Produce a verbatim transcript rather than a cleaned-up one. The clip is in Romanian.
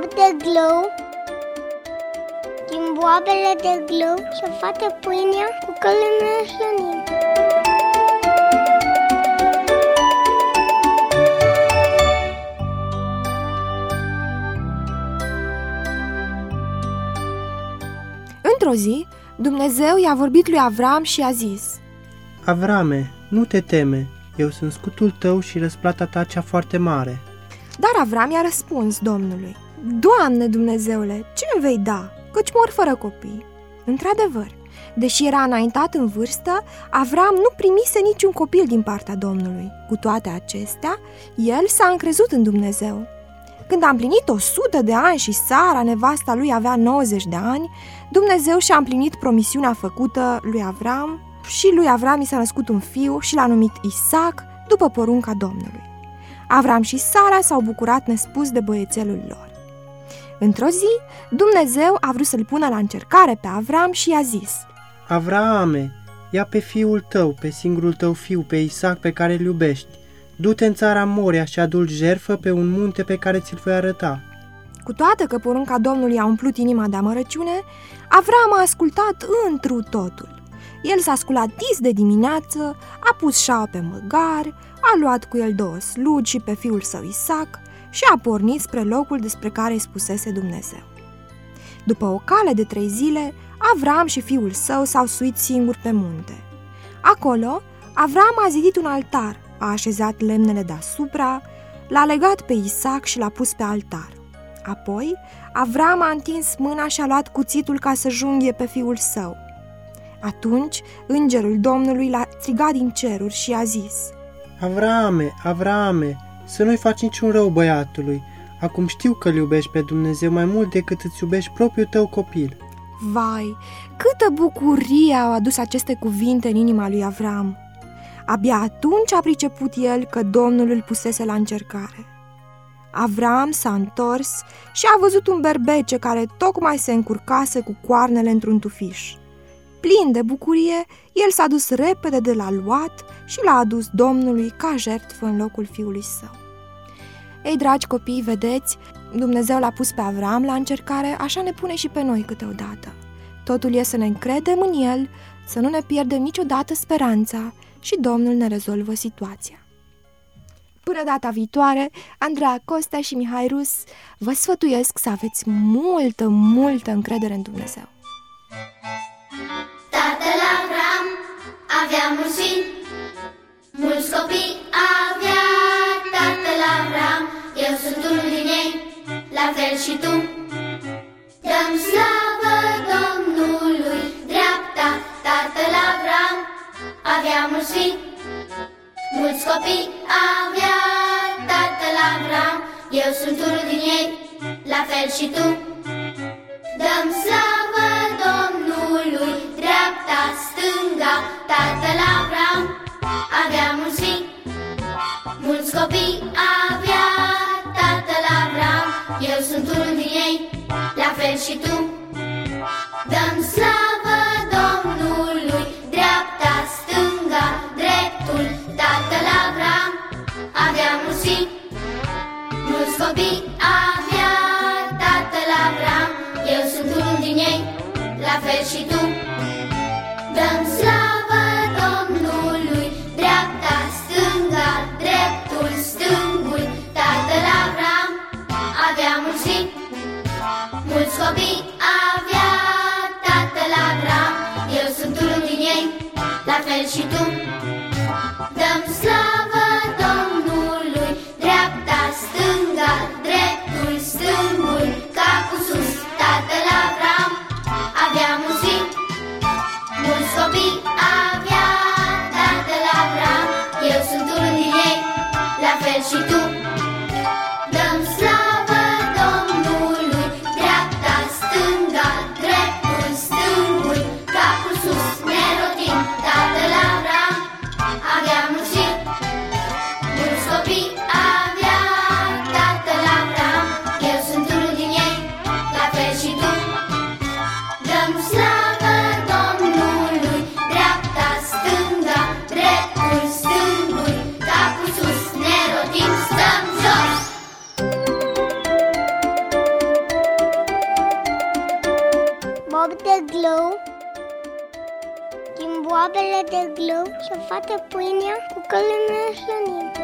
boab de glou, din boabele de glou și face pâinea cu călămile slănim. Într-o zi, Dumnezeu i-a vorbit lui Avram și i-a zis: Avrame, nu te teme, eu sunt scutul tău și răsplata ta cea foarte mare. Dar Avram i-a răspuns Domnului: Doamne Dumnezeule, ce îmi vei da, căci mor fără copii? Într-adevăr, deși era înaintat în vârstă, Avram nu primise niciun copil din partea Domnului. Cu toate acestea, el s-a încrezut în Dumnezeu. Când a împlinit o sută de ani și Sara, nevasta lui, avea nouăzeci de ani, Dumnezeu și-a împlinit promisiunea făcută lui Avram și lui Avram i s-a născut un fiu și l-a numit Isaac, după porunca Domnului. Avram și Sara s-au bucurat nespus de băiețelul lor. Într-o zi, Dumnezeu a vrut să-l pună la încercare pe Avram și i-a zis: Avrame, ia pe fiul tău, pe singurul tău fiu, pe Isaac pe care îl iubești. Du-te în țara Moria și adu-l jertfă pe un munte pe care ți-l voi arăta. Cu toate că porunca Domnului a umplut inima de amărăciune, Avram a ascultat întru totul. El s-a sculat dis de dimineață, a pus șaua pe măgar, a luat cu el două slugi și pe fiul său Isaac și a pornit spre locul despre care îi spusese Dumnezeu. După o cale de trei zile, Avram și fiul său s-au suit singuri pe munte. Acolo, Avram a zidit un altar, a așezat lemnele deasupra, l-a legat pe Isaac și l-a pus pe altar. Apoi, Avram a întins mâna și a luat cuțitul ca să junghie pe fiul său. Atunci, îngerul Domnului l-a strigat din ceruri și a zis: Avrame, Avrame, să nu-i faci niciun rău băiatului. Acum știu că îl iubești pe Dumnezeu mai mult decât îți iubești propriul tău copil. Vai, câtă bucurie au adus aceste cuvinte în inima lui Avram! Abia atunci a priceput el că Domnul îl pusese la încercare. Avram s-a întors și a văzut un berbece care tocmai se încurcase cu coarnele într-un tufiș. Plin de bucurie, el s-a dus repede de la luat și l-a adus Domnului ca jertfă în locul fiului său. Ei, dragi copii, vedeți, Dumnezeu l-a pus pe Avram la încercare, așa ne pune și pe noi câteodată. Totul e să ne încredem în el, să nu ne pierdem niciodată speranța și Domnul ne rezolvă situația. Până data viitoare, Andreea Costea și Mihai Rus vă sfătuiesc să aveți multă, multă încredere în Dumnezeu. Tatăl Avram avea mulți fini, mulți copii avea tatăl Avram. Eu sunt unul din ei, la fel și tu. Dăm slavă Domnului, dreapta. Tatăl Avram avea mulți fini, mulți copii avea tatăl Avram. Eu sunt unul din ei, la fel și tu. Dăm slavă Domnului, dreapta, stânga. Tatăl Avram avea mulți fini, mulți copii avea tatăl Avram. Eu sunt unul din ei, la fel și tu. Dăm slavă Domnului, dreapta, stânga, dreptul. Tatăl Avram avea mulți fini, mulți copii avea tatăl Avram. Eu sunt unul din ei, la fel și tu. Dăm slavă Domnului, dreapta, stânga, dreptul, stângul. Tatăl Avram avea mulți fini, mulți copii avea tatăl Avram. Eu sunt unul din ei, la fel și tu. Dăm slavă Domnului, dreapta, stânga, dreptul, stângul, capul sus. Tatăl Avram avea mulți fini, mulți copii avea tatăl Avram. Eu sunt unul din ei, la fel și tu. Dăm slavă Domnului, dreapta, stânga, dreptul, stângul, capul sus, ne rotim. Tatăl Avram avea mulți fini, mulți copii avea tatăl Avram. Eu sunt unul din ei, la fel și tu. Dăm slavă Domnului, dreapta, stânga, dreptul, stângul, capul sus, ne rotim. bob de glou, din boabele de glou și-o fată pâinea cu călămea slănită.